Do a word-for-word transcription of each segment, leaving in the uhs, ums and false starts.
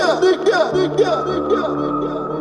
nigga, nigga, nigga, nigga.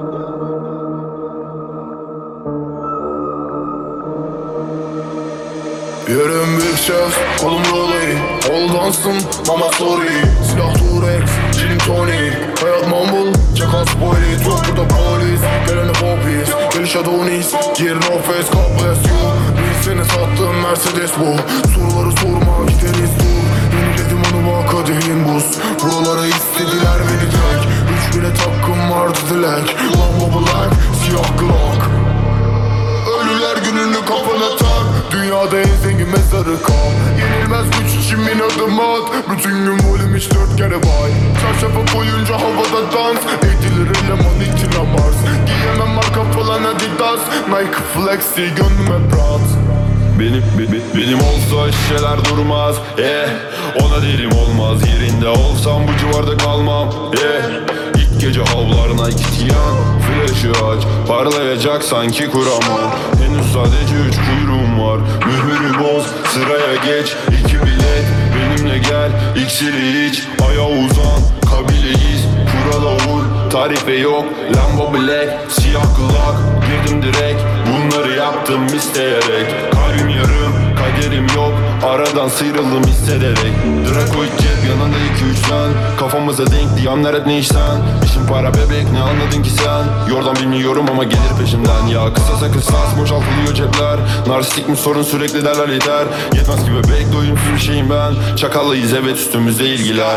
Yerim Big Chef, kolum Rolly, oldansın mama sorry. Silah Turex, gin tonic, hayat mumble, çakal spoiler. Çok burada polis, gelene popis, geliş Adonis, gir no face, God bless you. Bir seni sattım Mercedes bu, soruları sorma gideriz dur. Yeniledim onu bak kadehin buz, buralara istediler beni tek. Üç bilet hakkım vardı dilek, Lambo Black, siyah Glock. Ölüler gününü kafana tak, dünyada en zengin mezarı kal. Yenilmez güç için bin adım at, bütün gün volüm hiç dört kere bay. Çarşafa koyunca havada dans, edilir eleman içine Mars. Giyemem marka falan Adidas, Nike Flexi gönlüme Brat. Benim, be, be, benim olsa şişeler durmaz, eh. Ona derim olmaz, yerinde olsam bu civarda kalmam, eh. İlk gece avlarına iki tiyan, flash'ı aç, parlayacak sanki kuramam. Henüz sadece üç kuyruğum var, mühürü boz, sıraya geç. İki bilet, benimle gel, iksiri iç, aya uzan, kabileyiz, kurala uy. Tarife yok, Lambo Black, siyah Glock, girdim direkt, bunları yaptım isteyerek. Kalbim yarım, kaderim yok, aradan sıyrıldım hissederek. Dracoid cep yanında iki üç sen, kafamıza denk diyanlar hep ne işten. İşin para bebek, ne anladın ki sen? Yordan bilmiyorum ama gelir peşimden. Ya kısasa kısas boşaltılıyor cepler, narsistik mi sorun sürekli derler yeter. Yetmez ki bebek, doyumsuz bir şeyim ben. Çakallıyız evet, üstümüzde ilgiler.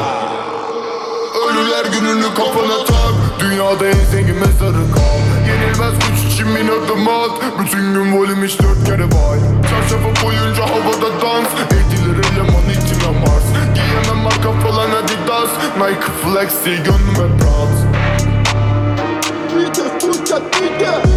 Ölüler gününü kafana tak, dünyada en zengin mezarı kal. Yenilmez güç için bin adım at, bütün gün volüm hiç dört kere bay. Çarşafa koyunca havada dans, edilir eleman içine Mars. Giyemem marka falan Adidas, Nike Flexi gönlüme Brat. Nigga, nigga, nigga.